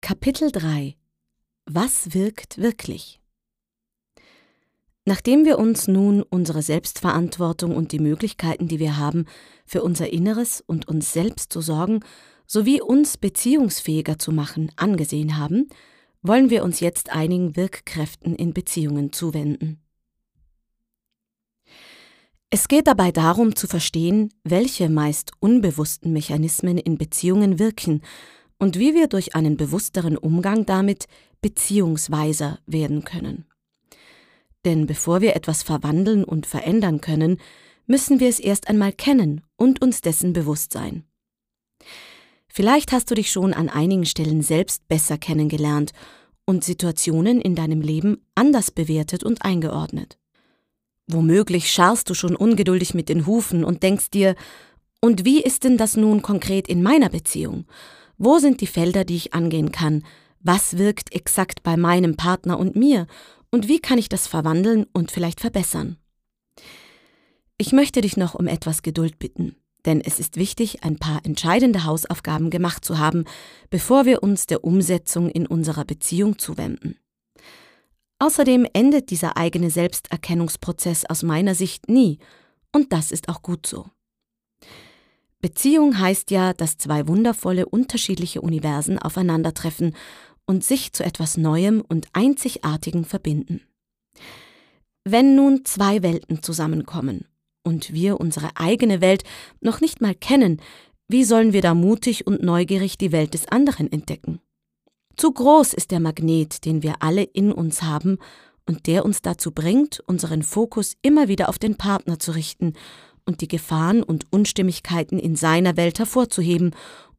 Kapitel 3 – Was wirkt wirklich? Nachdem wir uns nun unsere Selbstverantwortung und die Möglichkeiten, die wir haben, für unser Inneres und uns selbst zu sorgen, sowie uns beziehungsfähiger zu machen, angesehen haben, wollen wir uns jetzt einigen Wirkkräften in Beziehungen zuwenden. Es geht dabei darum zu verstehen, welche meist unbewussten Mechanismen in Beziehungen wirken und wie wir durch einen bewussteren Umgang damit beziehungsweiser werden können. Denn bevor wir etwas verwandeln und verändern können, müssen wir es erst einmal kennen und uns dessen bewusst sein. Vielleicht hast du dich schon an einigen Stellen selbst besser kennengelernt und Situationen in deinem Leben anders bewertet und eingeordnet. Womöglich scharrst du schon ungeduldig mit den Hufen und denkst dir, und wie ist denn das nun konkret in meiner Beziehung? Wo sind die Felder, die ich angehen kann? Was wirkt exakt bei meinem Partner und mir? Und wie kann ich das verwandeln und vielleicht verbessern? Ich möchte dich noch um etwas Geduld bitten, denn es ist wichtig, ein paar entscheidende Hausaufgaben gemacht zu haben, bevor wir uns der Umsetzung in unserer Beziehung zuwenden. Außerdem endet dieser eigene Selbsterkennungsprozess aus meiner Sicht nie, und das ist auch gut so. Beziehung heißt ja, dass zwei wundervolle, unterschiedliche Universen aufeinandertreffen und sich zu etwas Neuem und Einzigartigem verbinden. Wenn nun zwei Welten zusammenkommen und wir unsere eigene Welt noch nicht mal kennen, wie sollen wir da mutig und neugierig die Welt des anderen entdecken? Zu groß ist der Magnet, den wir alle in uns haben und der uns dazu bringt, unseren Fokus immer wieder auf den Partner zu richten und die Gefahren und Unstimmigkeiten in seiner Welt hervorzuheben